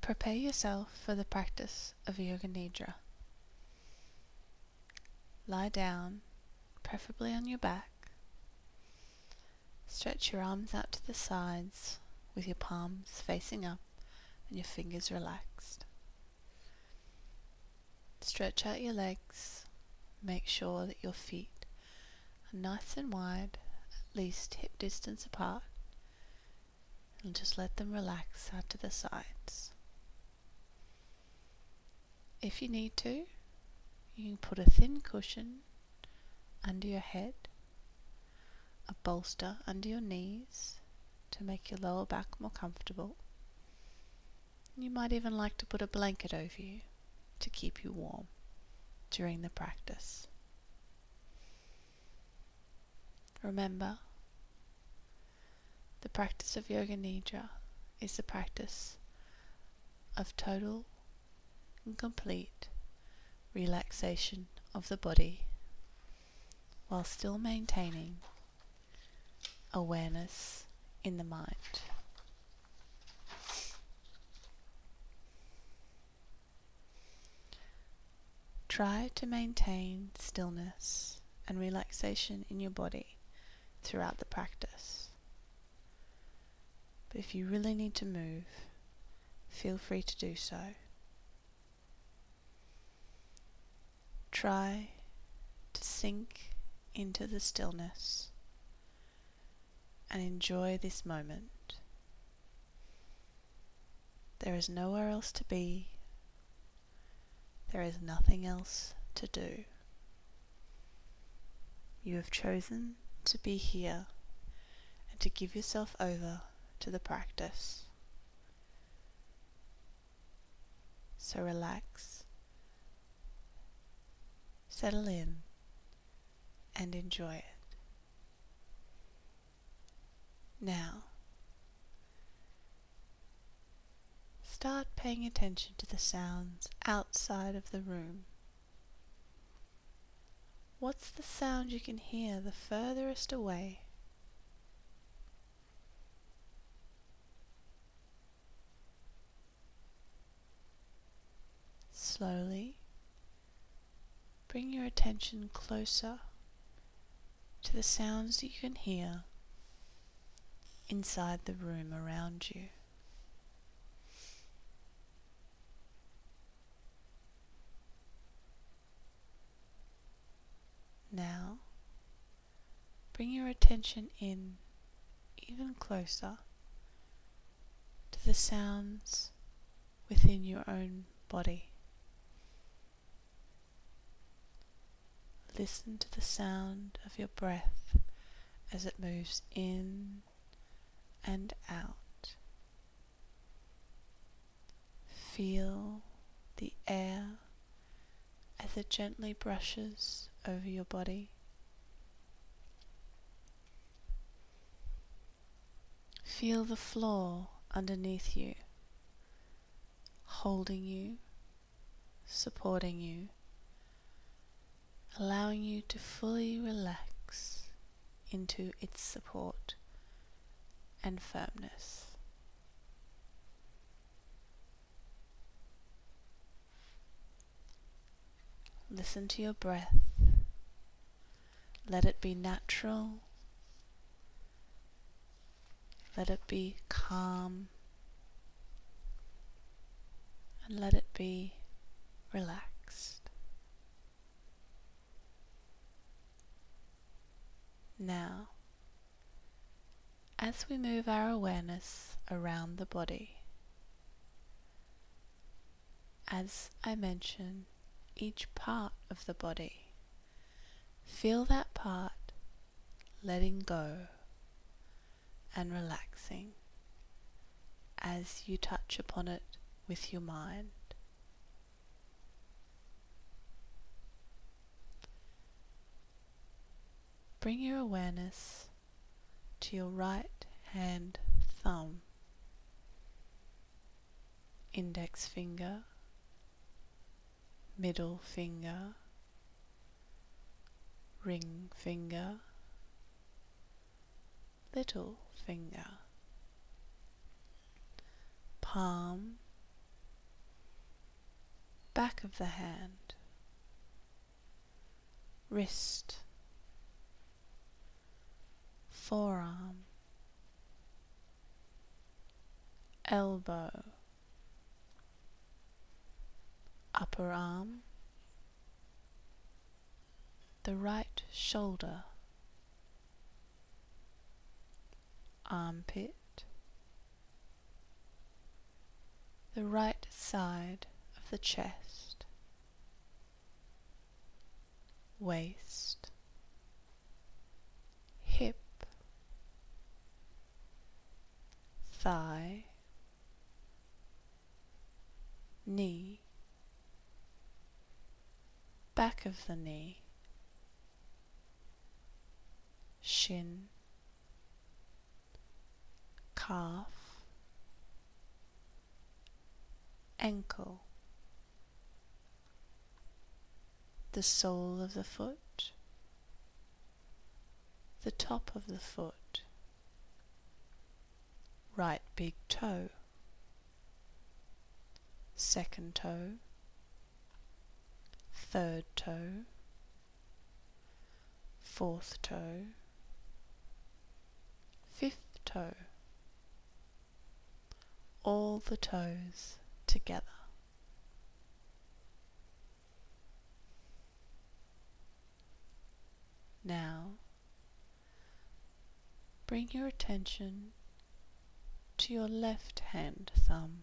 Prepare yourself for the practice of Yoga Nidra. Lie down, preferably on your back. Stretch your arms out to the sides with your palms facing up and your fingers relaxed. Stretch out your legs. Make sure that your feet are nice and wide, at least hip distance apart, and just let them relax out to the sides. If you need to, you can put a thin cushion under your head, a bolster under your knees to make your lower back more comfortable. You might even like to put a blanket over you to keep you warm during the practice. Remember, the practice of Yoga Nidra is the practice of total and complete relaxation of the body while still maintaining awareness in the mind. Try to maintain stillness and relaxation in your body throughout the practice. But if you really need to move, feel free to do so. Try to sink into the stillness and enjoy this moment. There is nowhere else to be. There is nothing else to do. You have chosen to be here and to give yourself over to the practice. So relax, settle in, and enjoy it. Now, start paying attention to the sounds outside of the room. What's the sound you can hear the furthest away? Slowly bring your attention closer to the sounds that you can hear inside the room around you. Now, bring your attention in even closer to the sounds within your own body. Listen to the sound of your breath as it moves in and out. Feel the air as it gently brushes over your body. Feel the floor underneath you, holding you, supporting you, allowing you to fully relax into its support and firmness. Listen to your breath. Let it be natural. Let it be calm. And let it be relaxed. Now, as we move our awareness around the body, as I mention each part of the body, feel that part letting go and relaxing as you touch upon it with your mind. Bring your awareness to your right hand thumb, index finger, middle finger, ring finger, little finger, palm, back of the hand, wrist, forearm, elbow, upper arm, the right shoulder, armpit, the right side of the chest, waist, hip, thigh, knee, back of the knee, shin, calf, ankle, the sole of the foot, the top of the foot, right big toe, second toe, third toe, fourth toe, fifth toe, all the toes together. Now, bring your attention to your left hand thumb,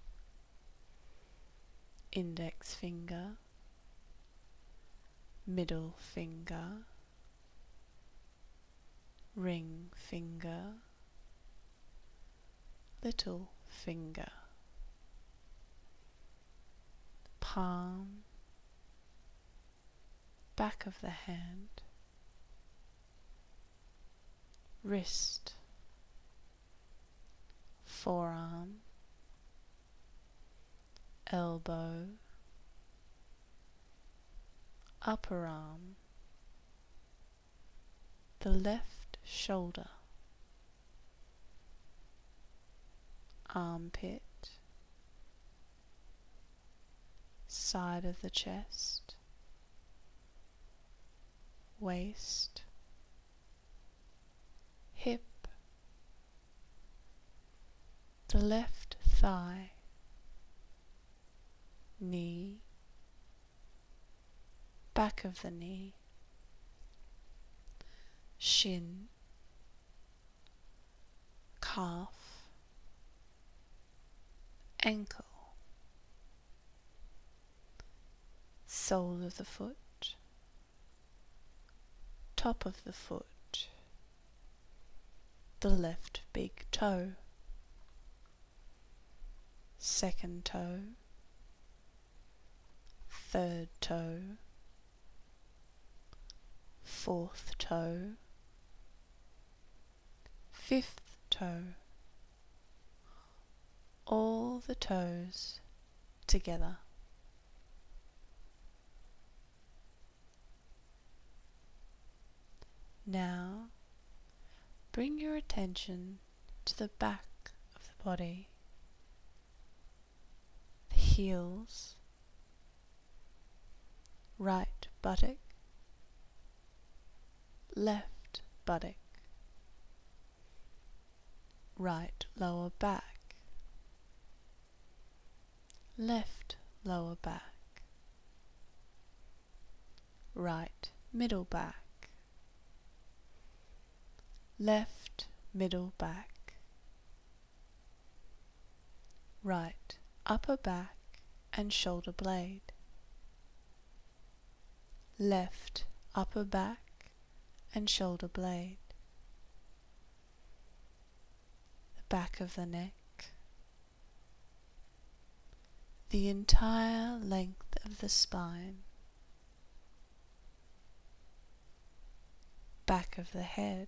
index finger, middle finger, ring finger, little finger, palm, back of the hand, wrist, forearm, elbow, upper arm, the left shoulder, armpit, side of the chest, waist, hip, the left thigh, knee, back of the knee, shin, calf, ankle, sole of the foot, top of the foot, the left big toe, second toe, third toe, fourth toe, fifth toe, all the toes together. Now, bring your attention to the back of the body, the heels, right buttock, left buttock, right lower back, left lower back, right middle back, left middle back, right upper back and shoulder blade, left upper back and shoulder blade, the back of the neck, the entire length of the spine, back of the head,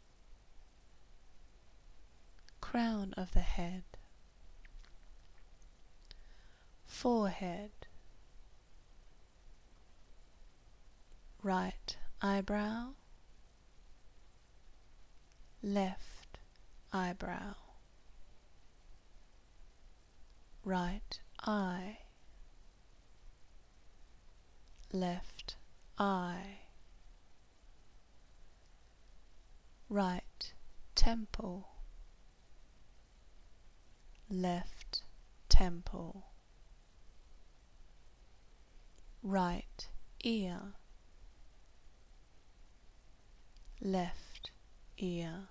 crown of the head, forehead, right eyebrow, left eyebrow, right eye, left eye, right temple, left temple, right ear, left ear,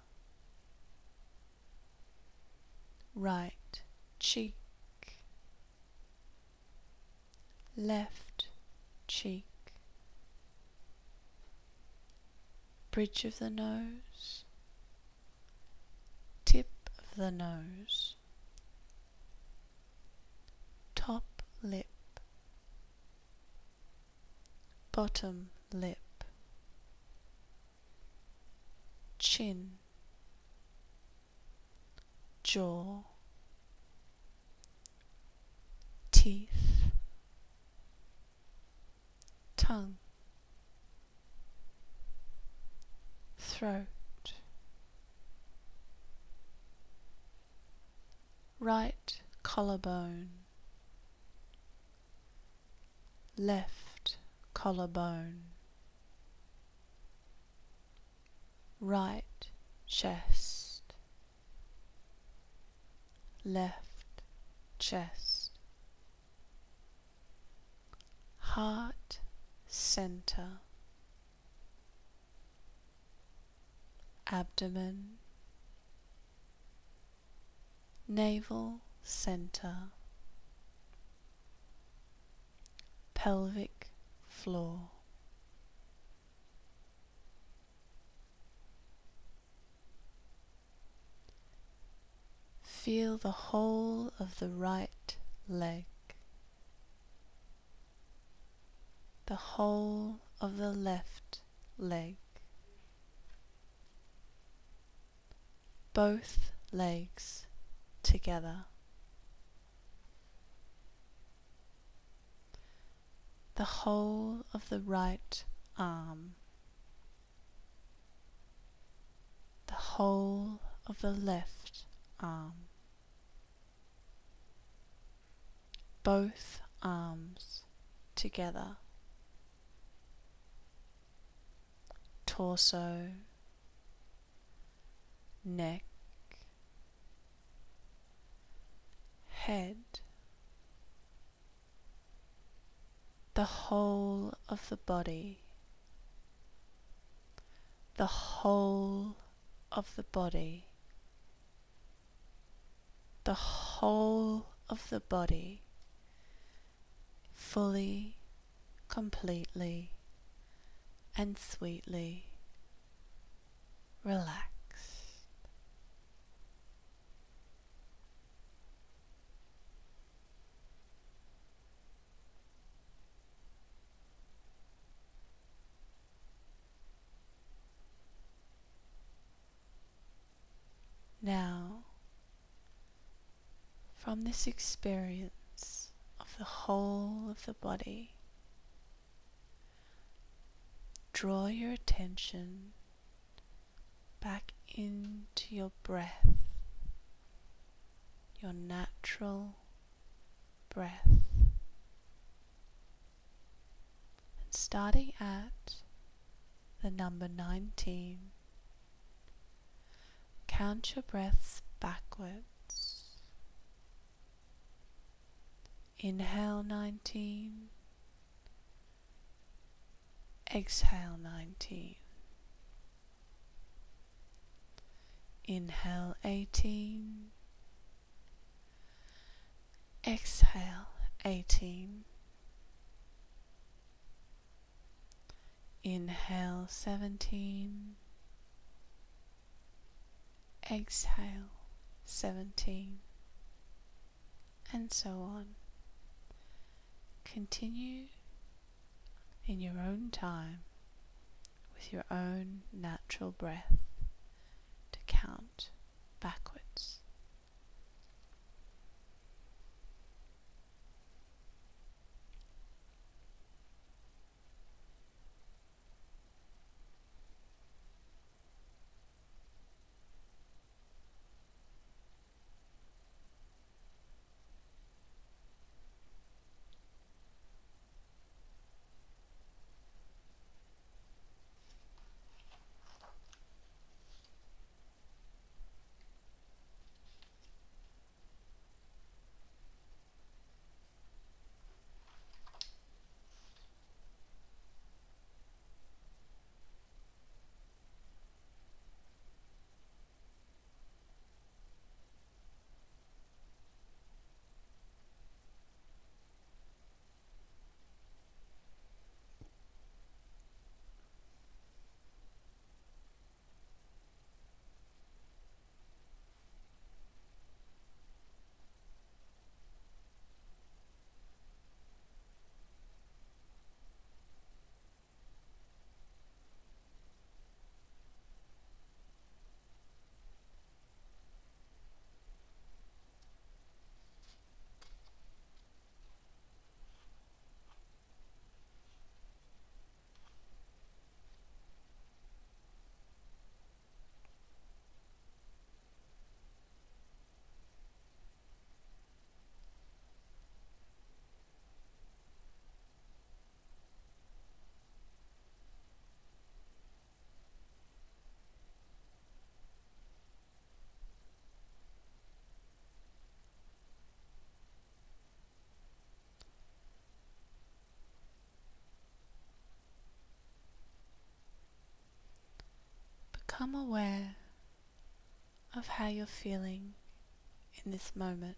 right cheek, left cheek, bridge of the nose, tip of the nose, top lip, bottom lip, chin, jaw, teeth, tongue, throat, right collarbone, left collarbone, right chest, left chest, heart center, abdomen, navel center, pelvic floor. Feel the whole of the right leg, the whole of the left leg, both legs together, the whole of the right arm, the whole of the left arm, both arms together, torso, neck, head, the whole of the body, the whole of the body, the whole of the body, fully, completely, and sweetly relaxed. Now, from this experience of the whole of the body, draw your attention back into your breath, your natural breath, and starting at the number 19, count your breaths backwards. Inhale 19, exhale 19. Inhale 18, exhale 18. Inhale 17, exhale 17, and so on. Continue in your own time with your own natural breath to count backwards. become aware of how you're feeling in this moment.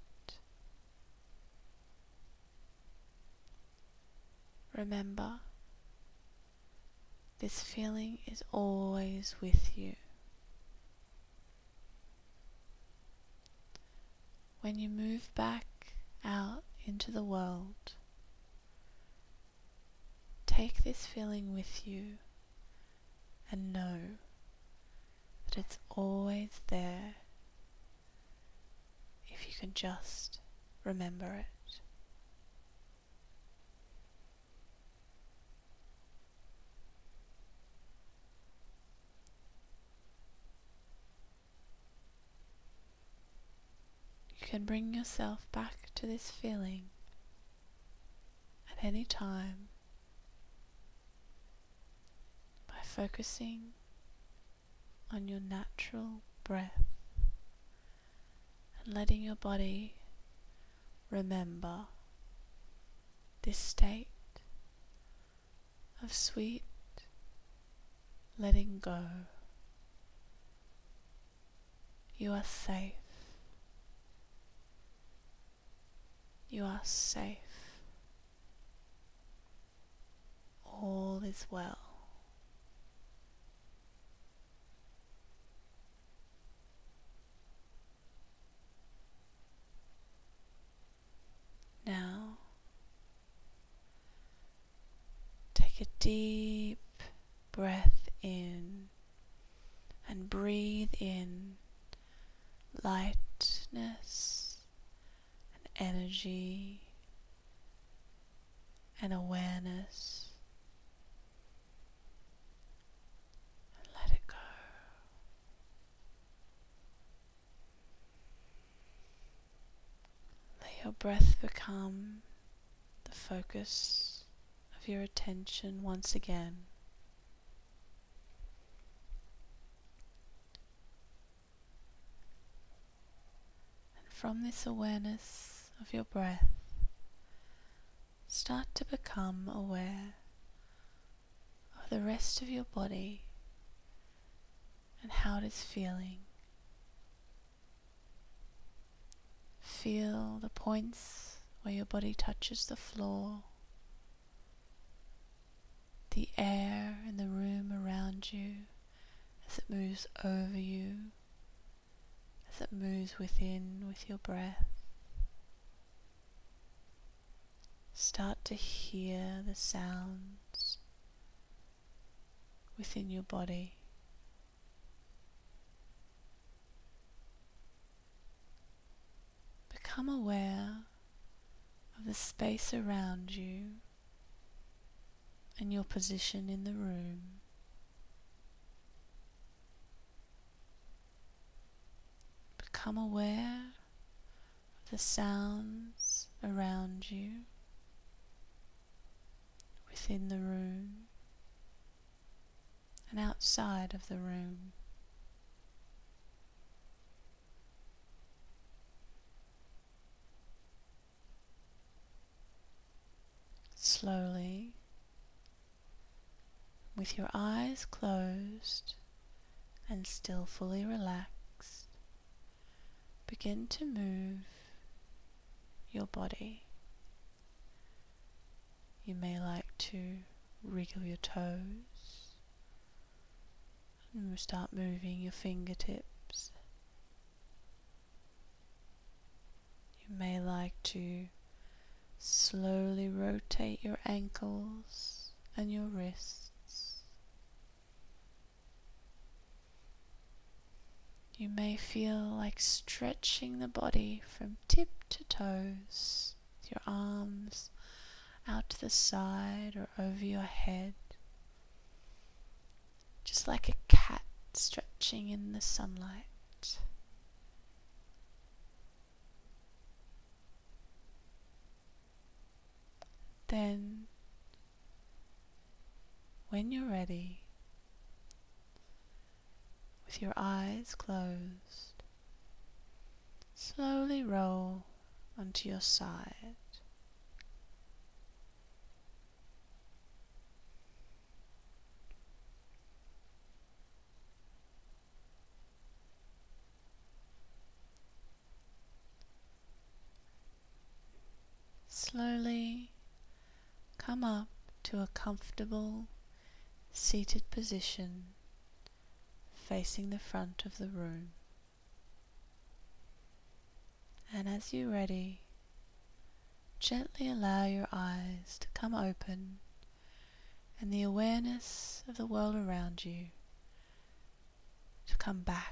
Remember, this feeling is always with you. When you move back out into the world, take this feeling with you and know that it's always there if you can just remember it. You can bring yourself back to this feeling at any time by focusing on your natural breath and letting your body remember this state of sweet letting go. You are safe. You are safe. All is well. Now, take a deep breath in and breathe in lightness and energy and awareness, and let it go. Let your breath become the focus of your attention once again. And from this awareness of your breath, start to become aware of the rest of your body and how it is feeling. Feel the points where your body touches the floor, the air in the room around you as it moves over you, as it moves within with your breath. Start to hear the sounds within your body. Become aware of the space around you and your position in the room. Become aware of the sounds around you within the room and outside of the room. Slowly, with your eyes closed and still fully relaxed, begin to move your body. You may like to wriggle your toes and start moving your fingertips. You may like to slowly rotate your ankles and your wrists. You may feel like stretching the body from tip to toes, with your arms out to the side or over your head, just like a cat stretching in the sunlight. Then, when you're ready, with your eyes closed, slowly roll onto your side. slowly come up to a comfortable seated position facing the front of the room. And as you're ready, gently allow your eyes to come open and the awareness of the world around you to come back.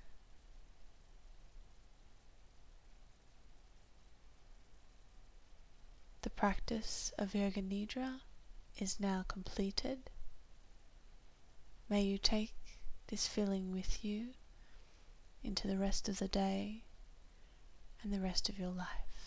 The practice of Yoga Nidra is now completed. May you take this feeling with you into the rest of the day and the rest of your life.